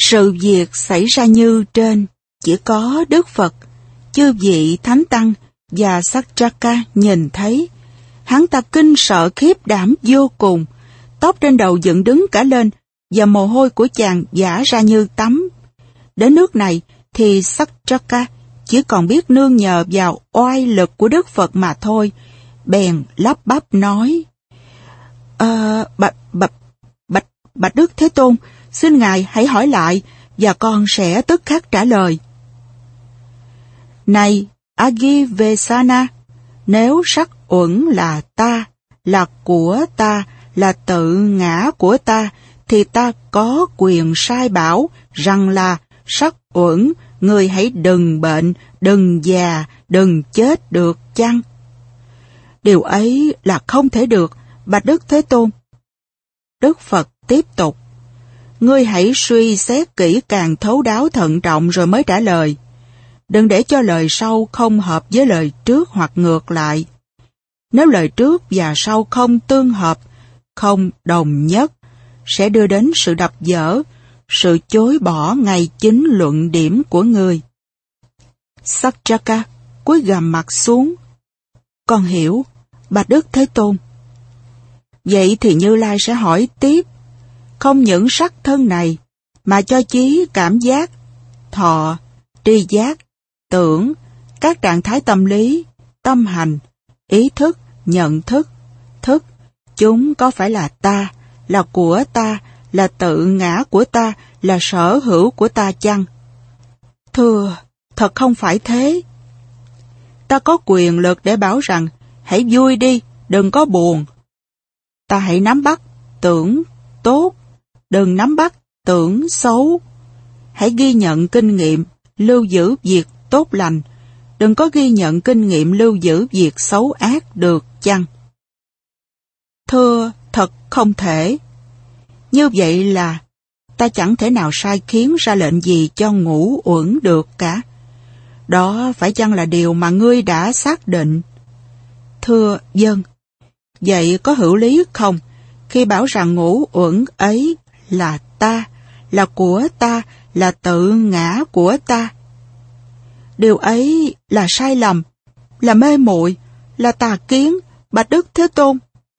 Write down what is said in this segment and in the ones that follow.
Sự việc xảy ra như trên, chỉ có Đức Phật, chư vị Thánh Tăng và Saktraka nhìn thấy. Hắn ta kinh sợ khiếp đảm vô cùng, tóc trên đầu dựng đứng cả lên, và mồ hôi của chàng vã ra như tắm. Đến nước này thì Saktraka chỉ còn biết nương nhờ vào oai lực của Đức Phật mà thôi, bèn lắp bắp nói: Bạch Đức Thế Tôn, xin Ngài hãy hỏi lại, và con sẽ tức khắc trả lời. Này Agivesana, nếu sắc uẩn là ta, là của ta, là tự ngã của ta, thì ta có quyền sai bảo rằng là sắc uẩn, người hãy đừng bệnh, đừng già, đừng chết được chăng? Điều ấy là không thể được, bạch Đức Thế Tôn. Đức Phật tiếp tục: Ngươi hãy suy xét kỹ càng, thấu đáo thận trọng rồi mới trả lời. Đừng để cho lời sau không hợp với lời trước hoặc ngược lại. Nếu lời trước và sau không tương hợp, không đồng nhất, sẽ đưa đến sự đập vỡ, sự chối bỏ ngay chính luận điểm của người. Saktraka cúi gằm mặt xuống: Con hiểu, bạch Đức Thế Tôn. Vậy thì Như Lai sẽ hỏi tiếp: Không những sắc thân này, mà cho chí cảm giác, thọ, tri giác, tưởng, các trạng thái tâm lý, tâm hành, ý thức, nhận thức, thức, chúng có phải là ta, là của ta, là tự ngã của ta, là sở hữu của ta chăng? Thưa, thật không phải thế. Ta có quyền lực để bảo rằng, hãy vui đi, đừng có buồn. Ta hãy nắm bắt tưởng tốt, đừng nắm bắt tưởng xấu. Hãy ghi nhận kinh nghiệm, lưu giữ việc tốt lành, đừng có ghi nhận kinh nghiệm lưu giữ việc xấu ác được chăng? Thưa, thật không thể. Như vậy là ta chẳng thể nào sai khiến ra lệnh gì cho ngũ uẩn được cả. Đó phải chăng là điều mà ngươi đã xác định? Thưa, vâng. Vậy có hữu lý không khi bảo rằng ngũ uẩn ấy là ta, là của ta, là tự ngã của ta? Điều ấy là sai lầm, là mê muội, là tà kiến, bạch Đức Thế Tôn.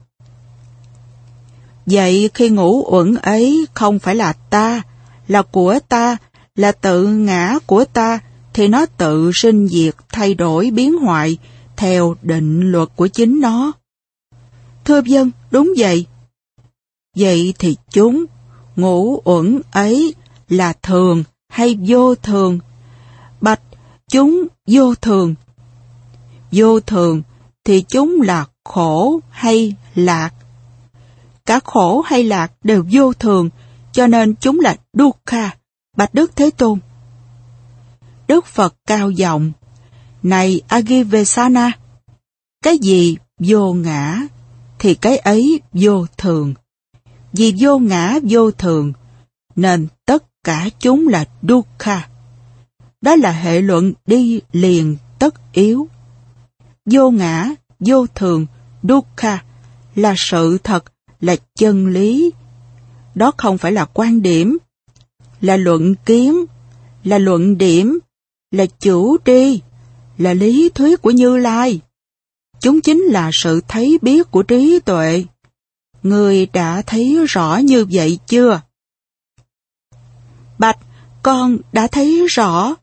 Vậy khi ngũ uẩn ấy không phải là ta, là của ta, là tự ngã của ta, thì nó tự sinh diệt, thay đổi, biến hoại, theo định luật của chính nó. Thưa vâng, đúng vậy. Vậy thì chúng, ngũ uẩn ấy là thường hay vô thường? Bạch, chúng vô thường. Vô thường thì chúng là khổ hay lạc? Cả khổ hay lạc đều vô thường, cho nên chúng là dukkha, bạch Đức Thế Tôn. Đức Phật cao giọng: Này Agivesana, cái gì vô ngã thì cái ấy vô thường. Vì vô ngã vô thường, nên tất cả chúng là dukkha. Đó là hệ luận đi liền tất yếu. Vô ngã, vô thường, dukkha là sự thật, là chân lý. Đó không phải là quan điểm, là luận kiến, là luận điểm, là chủ tri, là lý thuyết của Như Lai. Chúng chính là sự thấy biết của trí tuệ. Ngươi đã thấy rõ như vậy chưa? Bạch, con đã thấy rõ.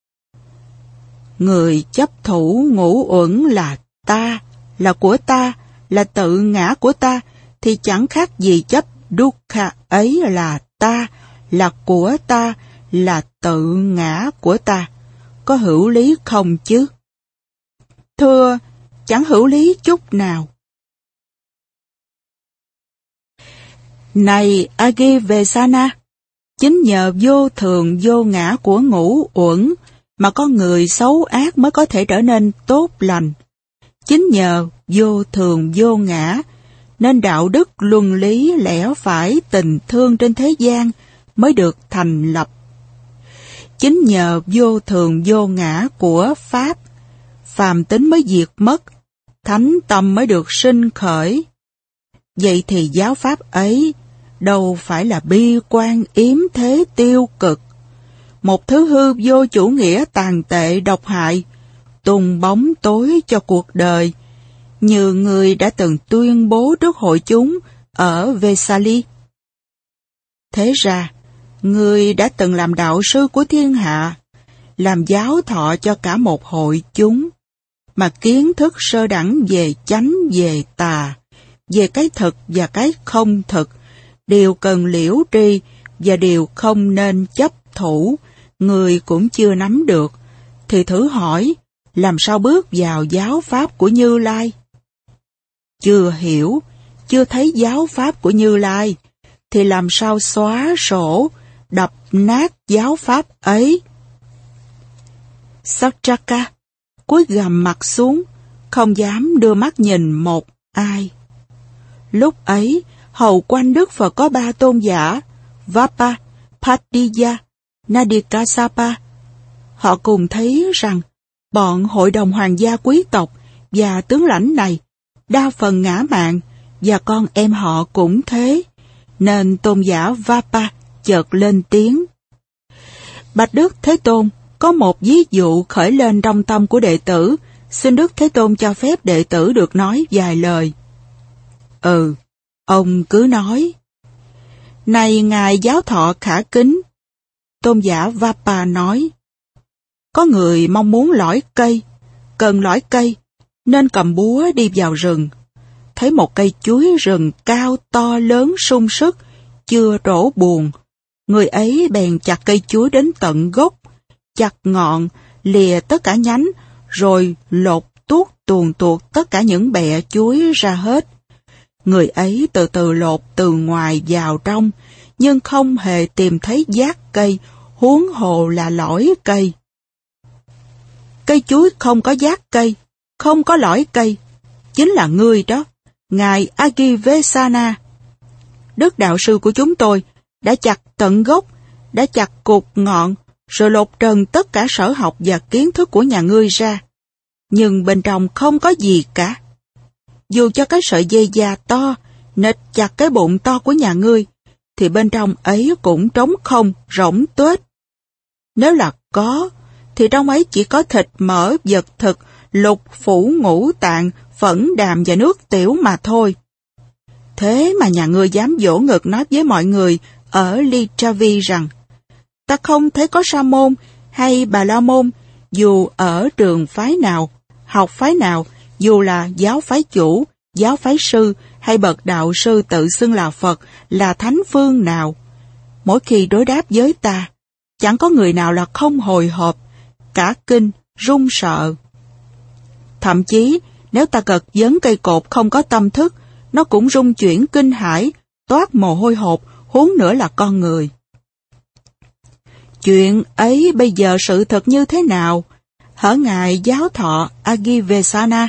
Người chấp thủ ngũ uẩn là ta, là của ta, là tự ngã của ta, thì chẳng khác gì chấp dukkha ấy là ta, là của ta, là tự ngã của ta. Có hữu lý không chứ? Thưa, chẳng hữu lý chút nào. Này Agivesana, chính nhờ vô thường vô ngã của ngũ uẩn mà con người xấu ác mới có thể trở nên tốt lành. Chính nhờ vô thường vô ngã nên đạo đức luân lý lẽ phải tình thương trên thế gian mới được thành lập. Chính nhờ vô thường vô ngã của Pháp, phàm tính mới diệt mất, thánh tâm mới được sinh khởi. Vậy thì giáo Pháp ấy đâu phải là bi quan yếm thế tiêu cực. Một thứ hư vô chủ nghĩa tàn tệ độc hại, tung bóng tối cho cuộc đời, như người đã từng tuyên bố trước hội chúng ở Vesali. Thế ra, người đã từng làm đạo sư của thiên hạ, làm giáo thọ cho cả một hội chúng, mà kiến thức sơ đẳng về chánh về tà, về cái thực và cái không thực, điều cần liễu tri và điều không nên chấp thủ, người cũng chưa nắm được, thì thử hỏi, làm sao bước vào giáo pháp của Như Lai? Chưa hiểu, chưa thấy giáo pháp của Như Lai, thì làm sao xóa sổ, đập nát giáo pháp ấy? Satyaka cúi gằm mặt xuống, không dám đưa mắt nhìn một ai. Lúc ấy, hầu quanh Đức Phật có 3 tôn giả, Vapa, Patiya, Nadikasapa. Họ cùng thấy rằng bọn hội đồng hoàng gia quý tộc và tướng lãnh này đa phần ngã mạn, và con em họ cũng thế, nên tôn giả Vapa chợt lên tiếng. Bạch Đức Thế Tôn, có một ví dụ khởi lên trong tâm của đệ tử, xin Đức Thế Tôn cho phép đệ tử được nói vài lời. Ông cứ nói. Này ngài giáo thọ khả kính, tôn giả Vapa nói, có người mong muốn lõi cây, cần lõi cây, nên cầm búa đi vào rừng. Thấy một cây chuối rừng cao to lớn sung sức, chưa trổ buồn. Người ấy bèn chặt cây chuối đến tận gốc, chặt ngọn, lìa tất cả nhánh, rồi lột tuốt tuồn tuột tất cả những bẹ chuối ra hết. Người ấy từ từ lột từ ngoài vào trong, nhưng không hề tìm thấy giác cây, huống hồ là lõi cây. Cây chuối không có giác cây, không có lõi cây, chính là ngươi đó, ngài Agivesana. Đức đạo sư của chúng tôi đã chặt tận gốc, đã chặt cụt ngọn, rồi lột trần tất cả sở học và kiến thức của nhà ngươi ra. Nhưng bên trong không có gì cả. Dù cho cái sợi dây da to, nịch chặt cái bụng to của nhà ngươi, thì bên trong ấy cũng trống không, rỗng tuếch. Nếu là có, thì trong ấy chỉ có thịt mỡ, vật thực, lục phủ ngũ tạng, phẫn đàm và nước tiểu mà thôi. Thế mà nhà ngươi dám vỗ ngực nói với mọi người ở Lichavi rằng, ta không thấy có sa môn hay bà la môn, dù ở trường phái nào, học phái nào, dù là giáo phái chủ, giáo phái sư hay bậc đạo sư tự xưng là Phật, là thánh phương nào. Mỗi khi đối đáp với ta, chẳng có người nào là không hồi hộp, cả kinh, run sợ. Thậm chí, nếu ta gật vấn cây cột không có tâm thức, nó cũng rung chuyển kinh hãi, toát mồ hôi hột, huống nữa là con người. Chuyện ấy bây giờ sự thật như thế nào? Hở ngài giáo thọ Agivesana.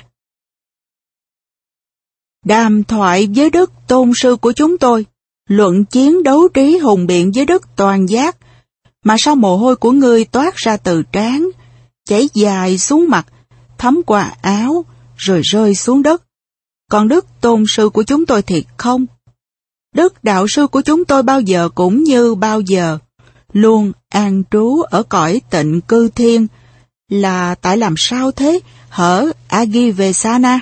Đàm thoại với Đức Tôn sư của chúng tôi, luận chiến đấu trí hùng biện với Đức Toàn Giác, mà sao mồ hôi của ngươi toát ra từ trán, chảy dài xuống mặt, thấm qua áo, rồi rơi xuống đất. Còn Đức Tôn sư của chúng tôi thì không. Đức đạo sư của chúng tôi bao giờ cũng như bao giờ, luôn an trú ở cõi tịnh cư thiên, là tại làm sao thế, hở Agivesana?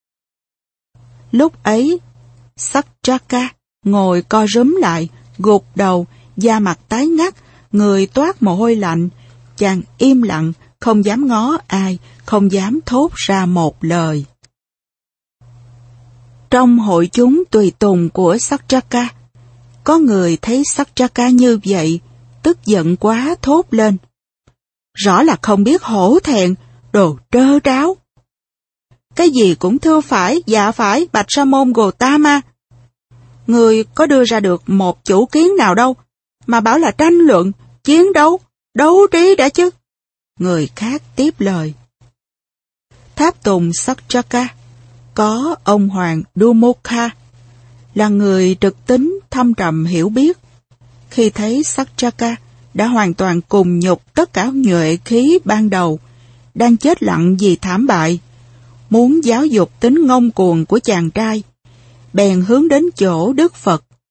Lúc ấy, Satyaka ngồi co rúm lại, gục đầu, da mặt tái ngắt, người toát mồ hôi lạnh. Chàng im lặng, không dám ngó ai, không dám thốt ra một lời. Trong hội chúng tùy tùng của Satyaka, có người thấy Satyaka như vậy, tức giận quá thốt lên. Rõ là không biết hổ thẹn, đồ trơ tráo. Cái gì cũng thưa phải, dạ phải, Bạch Sa môn Gotama. Người có đưa ra được một chủ kiến nào đâu, mà bảo là tranh luận, chiến đấu, đấu trí đã chứ. Người khác tiếp lời. Tháp tùng Satyaka, có ông Hoàng Dumokha, là người trực tính, thâm trầm hiểu biết. Khi thấy Satyaka đã hoàn toàn cùng nhục tất cả nhuệ khí ban đầu, đang chết lặng vì thảm bại, muốn giáo dục tính ngông cuồng của chàng trai, bèn hướng đến chỗ Đức Phật,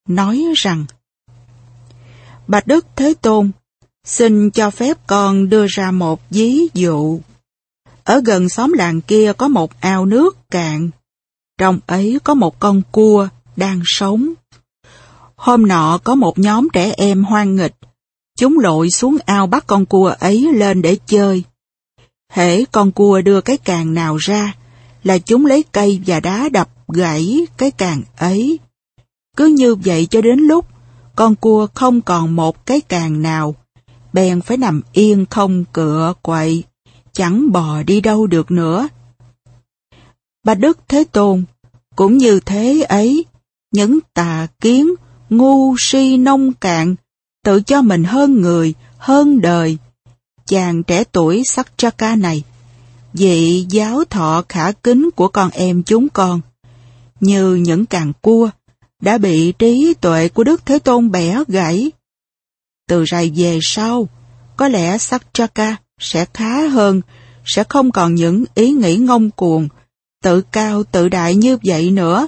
nói rằng: Bạch Đức Thế Tôn, xin cho phép con đưa ra một ví dụ. Ở gần xóm làng kia có một ao nước cạn. Trong ấy có một con cua đang sống. Hôm nọ có một nhóm trẻ em hoan nghịch. Chúng lội xuống ao bắt con cua ấy lên để chơi. Hễ con cua đưa cái càng nào ra, là chúng lấy cây và đá đập gãy cái càng ấy. Cứ như vậy cho đến lúc con cua không còn một cái càng nào, bèn phải nằm yên không cựa quậy, chẳng bò đi đâu được nữa. Bạch Đức Thế Tôn, cũng như thế ấy, những tà kiến, ngu si nông cạn, tự cho mình hơn người, hơn đời. Chàng trẻ tuổi Sakchaka này, vị giáo thọ khả kính của con em chúng con, như những càng cua, đã bị trí tuệ của Đức Thế Tôn bẻ gãy. Từ rày về sau, có lẽ Sakchaka sẽ khá hơn, sẽ không còn những ý nghĩ ngông cuồng, tự cao tự đại như vậy nữa.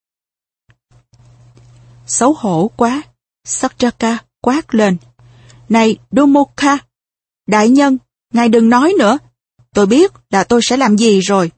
Xấu hổ quá, Sakchaka quát lên: Này Dumokha, đại nhân, ngài đừng nói nữa, tôi biết là tôi sẽ làm gì rồi.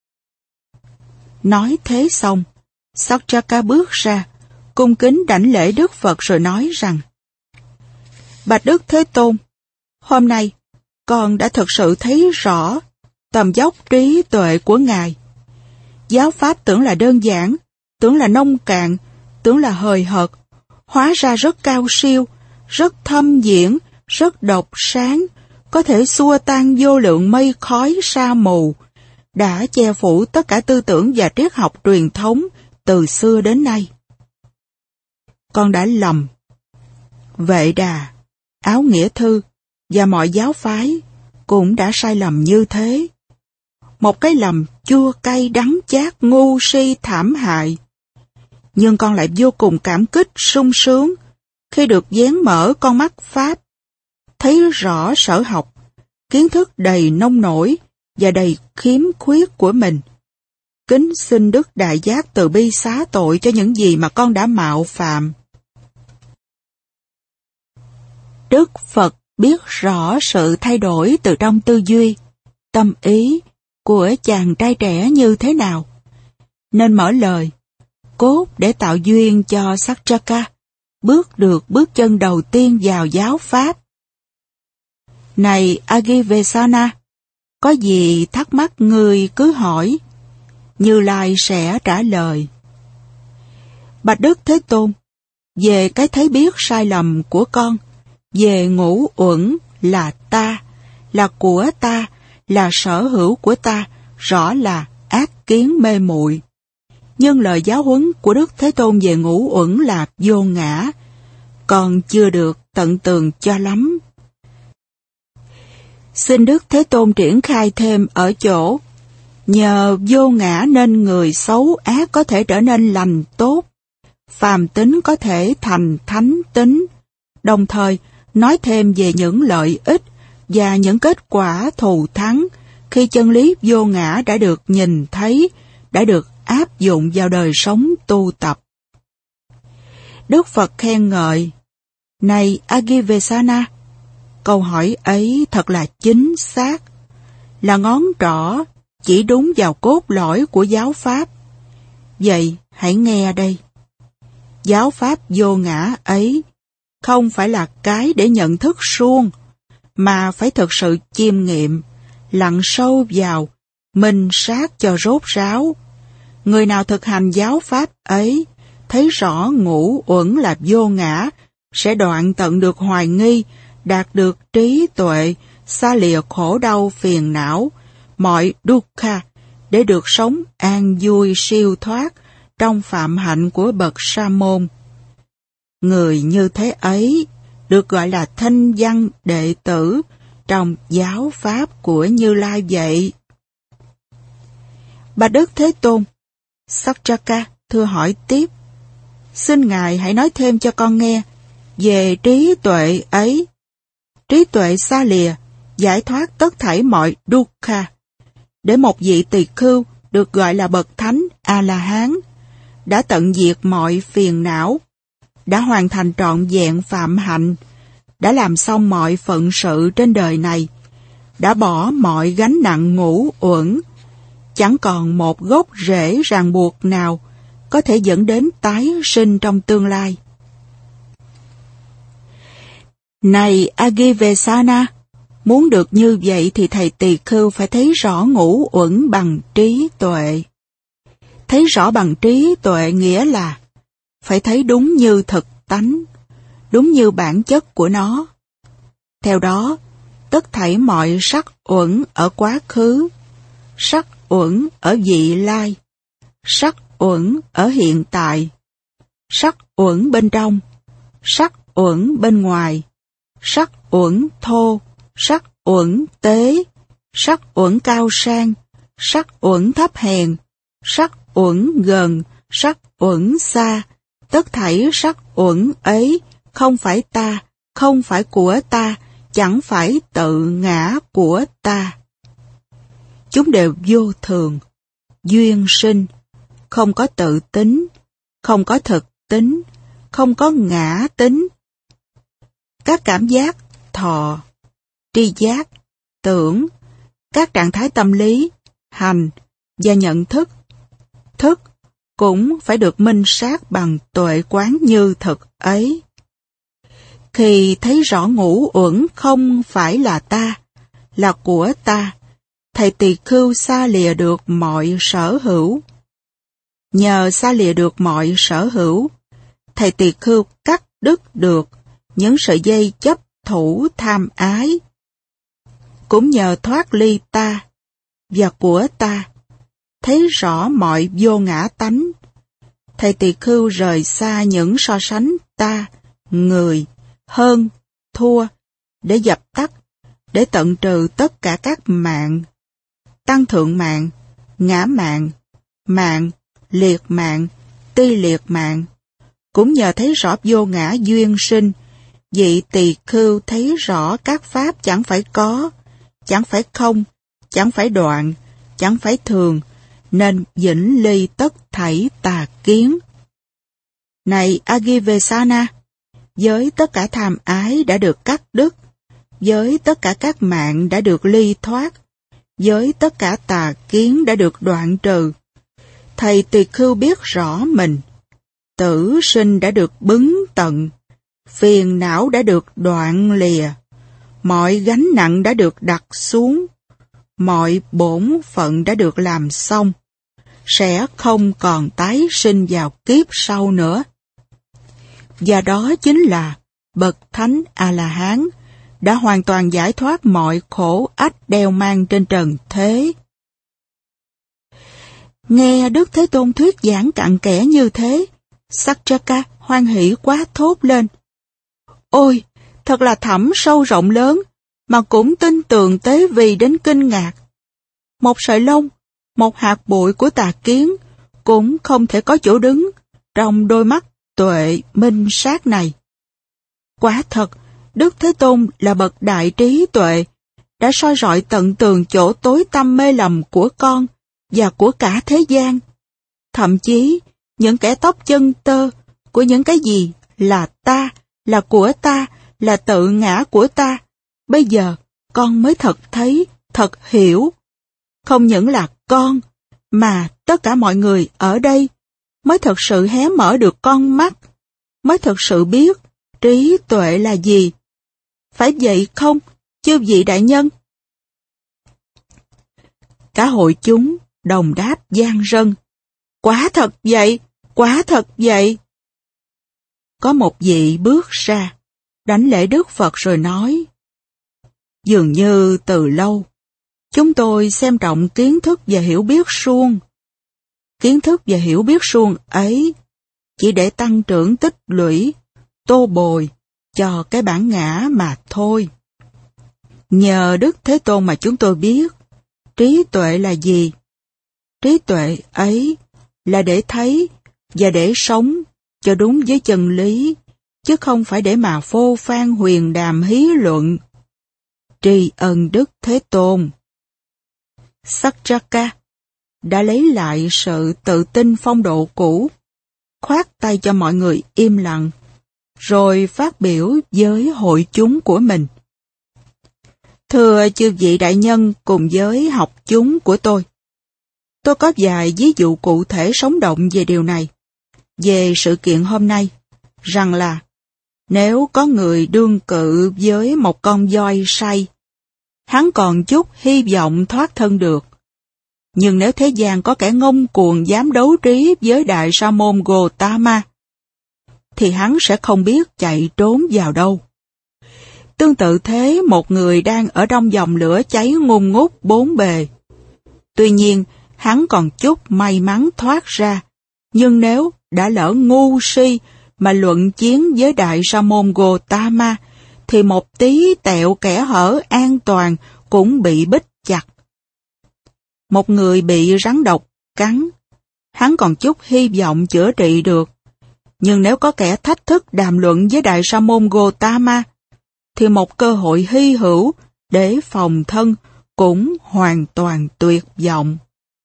Nói thế xong, Sakchaka bước ra, cung kính đảnh lễ Đức Phật rồi nói rằng: Bạch Đức Thế Tôn, hôm nay con đã thực sự thấy rõ tầm dốc trí tuệ của ngài. Giáo pháp tưởng là đơn giản, tưởng là nông cạn, tưởng là hời hợt, hóa ra rất cao siêu, rất thâm diễn, rất độc sáng, có thể xua tan vô lượng mây khói sa mù, đã che phủ tất cả tư tưởng và triết học truyền thống từ xưa đến nay. Con đã lầm. Vệ Đà, Áo Nghĩa Thư và mọi giáo phái cũng đã sai lầm như thế. Một cái lầm chua cay đắng chát ngu si thảm hại. Nhưng con lại vô cùng cảm kích sung sướng khi được vén mở con mắt Pháp, thấy rõ sở học, kiến thức đầy nông nổi và đầy khiếm khuyết của mình. Kính xin Đức Đại Giác từ bi xá tội cho những gì mà con đã mạo phạm. Đức Phật biết rõ sự thay đổi từ trong tư duy, tâm ý của chàng trai trẻ như thế nào, nên mở lời, cốt để tạo duyên cho Sakchaka bước được bước chân đầu tiên vào giáo pháp. Này Agivesana, có gì thắc mắc người cứ hỏi, Như Lai sẽ trả lời. Bạch Đức Thế Tôn, về cái thấy biết sai lầm của con, về ngũ uẩn là ta, là của ta, là sở hữu của ta, rõ là ác kiến mê muội. Nhưng lời giáo huấn của Đức Thế Tôn về ngũ uẩn là vô ngã, còn chưa được tận tường cho lắm. Xin Đức Thế Tôn triển khai thêm ở chỗ, nhờ vô ngã nên người xấu ác có thể trở nên lành tốt, phàm tính có thể thành thánh tính, đồng thời nói thêm về những lợi ích và những kết quả thù thắng khi chân lý vô ngã đã được nhìn thấy, đã được áp dụng vào đời sống tu tập. Đức Phật khen ngợi: Này Agivesana, câu hỏi ấy thật là chính xác, là ngón trỏ chỉ đúng vào cốt lõi của giáo pháp. Vậy hãy nghe đây. Giáo pháp vô ngã ấy không phải là cái để nhận thức suông, mà phải thực sự chiêm nghiệm, lặn sâu vào, minh sát cho rốt ráo. Người nào thực hành giáo pháp ấy, thấy rõ ngũ uẩn là vô ngã, sẽ đoạn tận được hoài nghi, đạt được trí tuệ, xa lìa khổ đau phiền não, mọi dukkha, để được sống an vui siêu thoát trong phạm hạnh của bậc sa môn. Người như thế ấy được gọi là thanh văn đệ tử trong giáo pháp của Như Lai vậy. Bạch Đức Thế Tôn, Sakchaka thưa hỏi tiếp: Xin Ngài hãy nói thêm cho con nghe về trí tuệ ấy. Trí tuệ xa lìa, giải thoát tất thảy mọi dukkha, để một vị tỳ khưu được gọi là bậc thánh A-la-hán, đã tận diệt mọi phiền não, đã hoàn thành trọn vẹn phạm hạnh, đã làm xong mọi phận sự trên đời này, đã bỏ mọi gánh nặng ngũ uẩn, chẳng còn một gốc rễ ràng buộc nào có thể dẫn đến tái sinh trong tương lai. Này Agivesana, muốn được như vậy thì thầy Tỳ Khưu phải thấy rõ ngũ uẩn bằng trí tuệ. Thấy rõ bằng trí tuệ nghĩa là phải thấy đúng như thực tánh, đúng như bản chất của nó. Theo đó, tất thảy mọi sắc uẩn ở quá khứ, sắc uẩn ở vị lai, sắc uẩn ở hiện tại, sắc uẩn bên trong, sắc uẩn bên ngoài, sắc uẩn thô, sắc uẩn tế, sắc uẩn cao sang, sắc uẩn thấp hèn, sắc uẩn gần, sắc uẩn xa, tất thảy sắc uẩn ấy không phải ta, không phải của ta, chẳng phải tự ngã của ta. Chúng đều vô thường, duyên sinh, không có tự tính, không có thực tính, không có ngã tính. Các cảm giác, thọ, tri giác, tưởng, các trạng thái tâm lý, hành và nhận thức, thức cũng phải được minh sát bằng tuệ quán như thực ấy. Khi thấy rõ ngũ uẩn không phải là ta, là của ta, thầy Tỳ Khưu xa lìa được mọi sở hữu. Nhờ xa lìa được mọi sở hữu, thầy Tỳ Khưu cắt đứt được những sợi dây chấp thủ tham ái. Cũng nhờ thoát ly ta và của ta, thấy rõ mọi vô ngã tánh, thầy Tỳ Khưu rời xa những so sánh ta, người, hơn, thua, để dập tắt, để tận trừ tất cả các mạng, tăng thượng mạng, ngã mạng, mạng, liệt mạng, ti liệt mạng. Cũng nhờ thấy rõ vô ngã duyên sinh, vị Tỳ Khưu thấy rõ các pháp chẳng phải có, chẳng phải không, chẳng phải đoạn, chẳng phải thường, nên vĩnh ly tất thảy tà kiến. Này Agivesana, với tất cả tham ái đã được cắt đứt, với tất cả các mạng đã được ly thoát, với tất cả tà kiến đã được đoạn trừ, thầy Tỳ Khưu biết rõ mình, tử sinh đã được bứng tận, phiền não đã được đoạn lìa, mọi gánh nặng đã được đặt xuống, mọi bổn phận đã được làm xong, sẽ không còn tái sinh vào kiếp sau nữa. Và đó chính là bậc Thánh A-la-hán đã hoàn toàn giải thoát mọi khổ ách đeo mang trên trần thế. Nghe Đức Thế Tôn thuyết giảng cặn kẽ như thế, Sakchaka hoan hỷ quá thốt lên. Ôi, thật là thẳm sâu rộng lớn, mà cũng tin tường tế vì đến kinh ngạc. Một sợi lông, một hạt bụi của tà kiến cũng không thể có chỗ đứng trong đôi mắt tuệ minh sát này. Quả thật, Đức Thế Tôn là bậc đại trí tuệ, đã soi rọi tận tường chỗ tối tăm mê lầm của con và của cả thế gian. Thậm chí, những kẻ tóc chân tơ của những cái gì là ta, là của ta, là tự ngã của ta, bây giờ con mới thật thấy, thật hiểu. Không những là con, mà tất cả mọi người ở đây mới thật sự hé mở được con mắt, mới thật sự biết trí tuệ là gì. Phải vậy không, chư vị đại nhân? Cả hội chúng đồng đáp vang rân. Quả thật vậy, quả thật vậy. Có một vị bước ra, đảnh lễ Đức Phật rồi nói, dường như từ lâu, chúng tôi xem trọng kiến thức và hiểu biết suông. Kiến thức và hiểu biết suông ấy chỉ để tăng trưởng tích lũy, tô bồi cho cái bản ngã mà thôi. Nhờ Đức Thế Tôn mà chúng tôi biết trí tuệ là gì. Trí tuệ ấy là để thấy và để sống cho đúng với chân lý, chứ không phải để mà phô phan huyền đàm hí luận. Tri ân Đức Thế Tôn. Sakchaka đã lấy lại sự tự tin phong độ cũ, khoát tay cho mọi người im lặng, rồi phát biểu với hội chúng của mình. Thưa chư vị đại nhân cùng với học chúng của tôi có vài ví dụ cụ thể sống động về điều này, về sự kiện hôm nay, rằng là nếu có người đương cự với một con voi say, hắn còn chút hy vọng thoát thân được. Nhưng nếu thế gian có kẻ ngông cuồng dám đấu trí với đại sa môn Gotama, thì hắn sẽ không biết chạy trốn vào đâu. Tương tự thế, một người đang ở trong dòng lửa cháy ngùn ngút bốn bề. Tuy nhiên, hắn còn chút may mắn thoát ra, nhưng nếu đã lỡ ngu si mà luận chiến với đại sa môn Gotama, thì một tí tẹo kẽ hở an toàn cũng bị bít chặt. Một người bị rắn độc cắn, hắn còn chút hy vọng chữa trị được. Nhưng nếu có kẻ thách thức đàm luận với đại sa môn Gotama, thì một cơ hội hy hữu để phòng thân cũng hoàn toàn tuyệt vọng.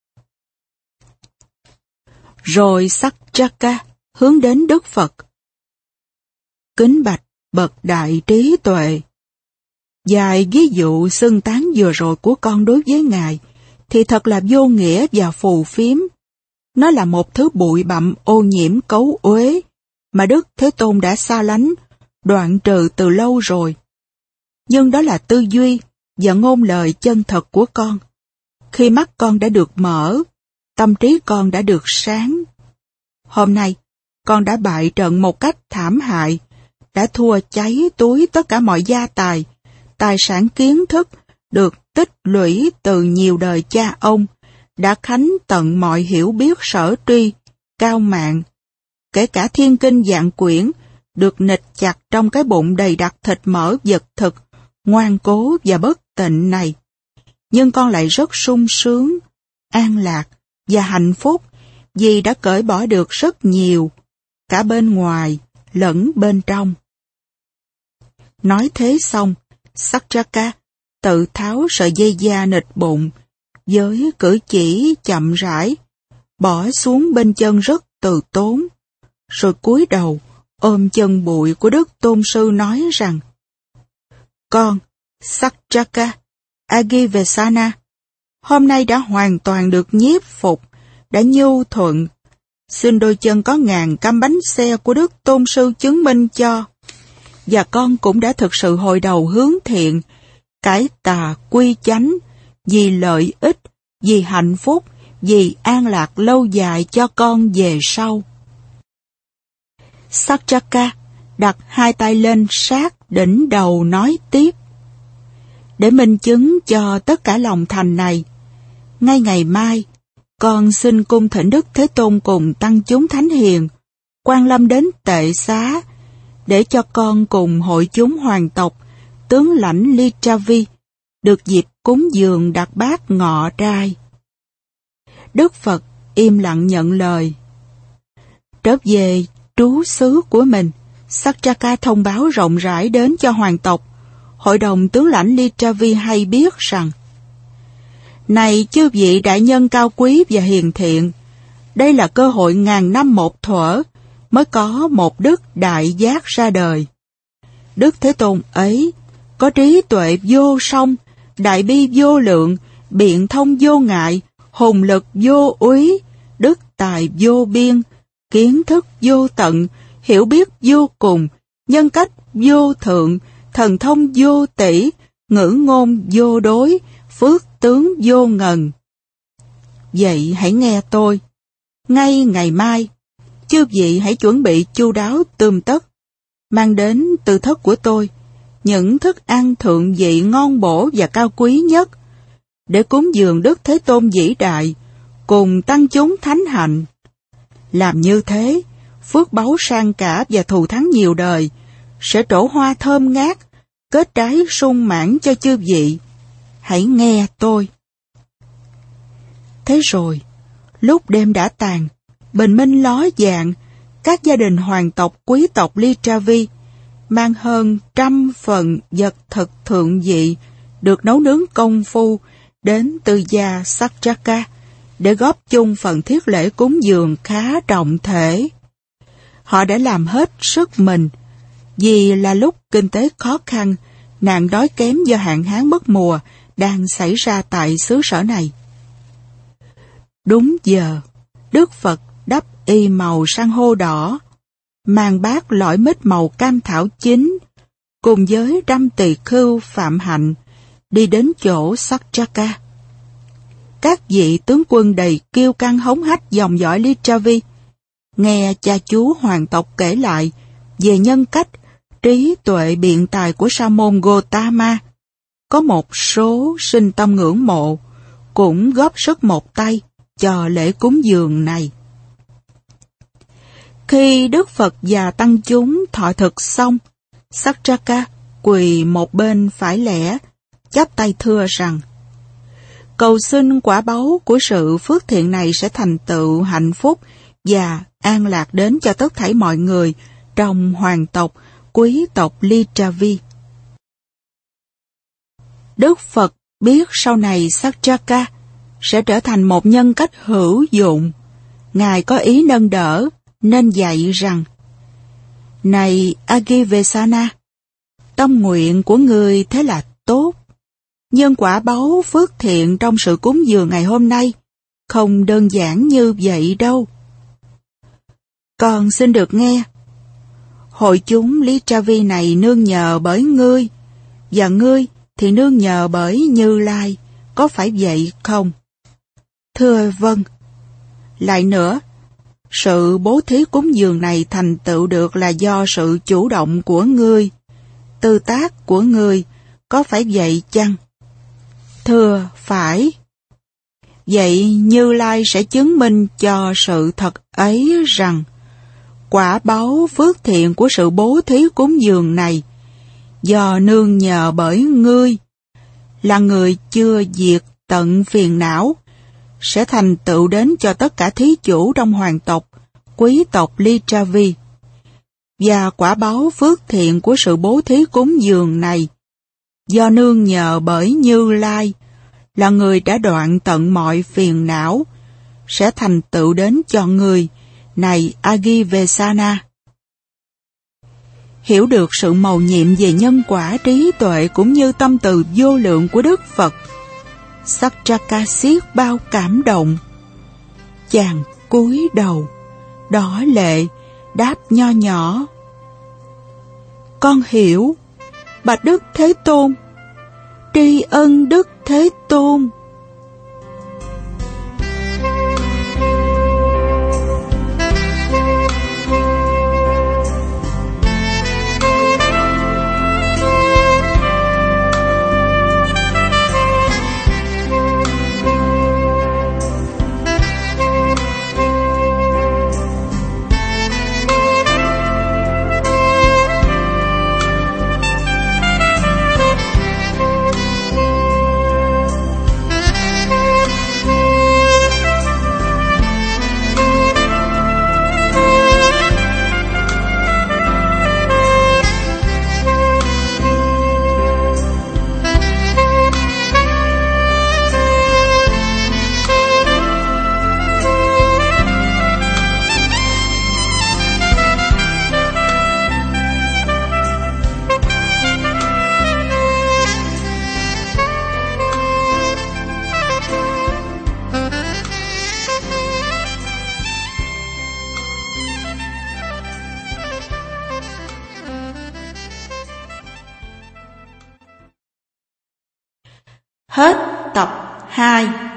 Rồi Sakjaka hướng đến Đức Phật. Kính bạch bậc đại trí tuệ, vài ví dụ xưng tán vừa rồi của con đối với Ngài thì thật là vô nghĩa và phù phiếm. Nó là một thứ bụi bặm ô nhiễm cấu uế mà Đức Thế Tôn đã xa lánh, đoạn trừ từ lâu rồi. Nhưng đó là tư duy và ngôn lời chân thật của con. Khi mắt con đã được mở, tâm trí con đã được sáng. Hôm nay, con đã bại trận một cách thảm hại, đã thua cháy túi tất cả mọi gia tài, tài sản kiến thức được tích lũy từ nhiều đời cha ông, đã khánh tận mọi hiểu biết sở tri, cao mạng, kể cả thiên kinh vạn quyển, được nịch chặt trong cái bụng đầy đặc thịt mỡ vật thực, ngoan cố và bất tịnh này. Nhưng con lại rất sung sướng, an lạc và hạnh phúc vì đã cởi bỏ được rất nhiều, cả bên ngoài lẫn bên trong. Nói thế xong, Sakjaka tự tháo sợi dây da nịch bụng, với cử chỉ chậm rãi, bỏ xuống bên chân rất từ tốn, rồi cúi đầu ôm chân bụi của Đức Tôn Sư nói rằng: Con, Sakjaka Agivesana, hôm nay đã hoàn toàn được nhiếp phục, đã nhu thuận. Xin đôi chân có ngàn căm bánh xe của Đức Tôn Sư chứng minh cho. Và con cũng đã thực sự hồi đầu hướng thiện, cải tà quy chánh, vì lợi ích, vì hạnh phúc, vì an lạc lâu dài cho con về sau. Sakjaka đặt hai tay lên sát đỉnh đầu nói tiếp: Để minh chứng cho tất cả lòng thành này, ngay ngày mai, con xin cung thỉnh Đức Thế Tôn cùng tăng chúng thánh hiền quan lâm đến Tệ Xá, để cho con cùng hội chúng hoàng tộc, tướng lãnh Lichavi, được dịp cúng dường đặt bát ngọ trai. Đức Phật im lặng nhận lời. Trở về trú xứ của mình, Sakjaka thông báo rộng rãi đến cho hoàng tộc, hội đồng tướng lãnh Lichavi hay biết rằng: Này chư vị đại nhân cao quý và hiền thiện, đây là cơ hội ngàn năm một thuở mới có một đức đại giác ra đời. Đức Thế Tôn ấy có trí tuệ vô song, đại bi vô lượng, biện thông vô ngại, hùng lực vô úy, đức tài vô biên, kiến thức vô tận, hiểu biết vô cùng, nhân cách vô thượng, thần thông vô tỷ, ngữ ngôn vô đối, phước tướng vô ngần. Vậy hãy nghe tôi. Ngay ngày mai, chư vị hãy chuẩn bị chu đáo tươm tất, mang đến từ thất của tôi những thức ăn thượng vị ngon bổ và cao quý nhất, để cúng dường Đức Thế Tôn vĩ đại, cùng tăng chúng thánh hạnh. Làm như thế, phước báu sang cả và thù thắng nhiều đời, sẽ trổ hoa thơm ngát, kết trái sung mãn cho chư vị. Hãy nghe tôi. Thế rồi, lúc đêm đã tàn, bình minh ló dạng, các gia đình hoàng tộc quý tộc Lichavi mang hơn 100 phần vật thực thượng vị được nấu nướng công phu đến từ gia Sakjaka để góp chung phần thiết lễ cúng dường khá trọng thể. Họ đã làm hết sức mình, Vì là lúc kinh tế khó khăn, nạn đói kém do hạn hán mất mùa đang xảy ra tại xứ sở này. Đúng giờ, Đức Phật đắp y màu san hô đỏ, mang bát lõi mít màu cam thảo chín, cùng với 5 tỳ khưu phạm hạnh, đi đến chỗ Sakchaka. Các vị tướng quân đầy kiêu căng hống hách dòng dõi Lichavi, nghe cha chú hoàng tộc kể lại về nhân cách, trí tuệ biện tài của sa môn Gotama. Có một số sinh tâm ngưỡng mộ, cũng góp sức một tay cho lễ cúng dường này. Khi Đức Phật và tăng chúng thọ thực xong, Sakchaka quỳ một bên phải lẻ, chắp tay thưa rằng: cầu xin quả báu của sự phước thiện này sẽ thành tựu hạnh phúc và an lạc đến cho tất thảy mọi người trong hoàng tộc, quý tộc Lichavi. Đức Phật biết sau này Sakchaka sẽ trở thành một nhân cách hữu dụng. Ngài có ý nâng đỡ, nên dạy rằng: này Agivesana, tâm nguyện của ngươi thế là tốt. Nhưng quả báu phước thiện trong sự cúng dường ngày hôm nay không đơn giản như vậy đâu. Con xin được nghe. Hội chúng Lichavi này nương nhờ bởi ngươi, và ngươi thì nương nhờ bởi Như Lai, có phải vậy không? Thưa vâng. Lại nữa, sự bố thí cúng dường này thành tựu được là do sự chủ động của ngươi, tư tác của ngươi, có phải vậy chăng? Thưa, phải. Vậy Như Lai sẽ chứng minh cho sự thật ấy rằng quả báu phước thiện của sự bố thí cúng dường này do nương nhờ bởi ngươi, là người chưa diệt tận phiền não, sẽ thành tựu đến cho tất cả thí chủ trong hoàng tộc, quý tộc Lichavi. Và quả báu phước thiện của sự bố thí cúng dường này do nương nhờ bởi Như Lai, là người đã đoạn tận mọi phiền não, sẽ thành tựu đến cho người, này Agivesana. Hiểu được sự mầu nhiệm về nhân quả, trí tuệ cũng như tâm từ vô lượng của Đức Phật, Sakchaka xiết bao cảm động. Chàng cúi đầu, đỏ lệ, đáp nho nhỏ: con hiểu, bạch Đức Thế Tôn, tri ân Đức Thế Tôn. Hết tập 2.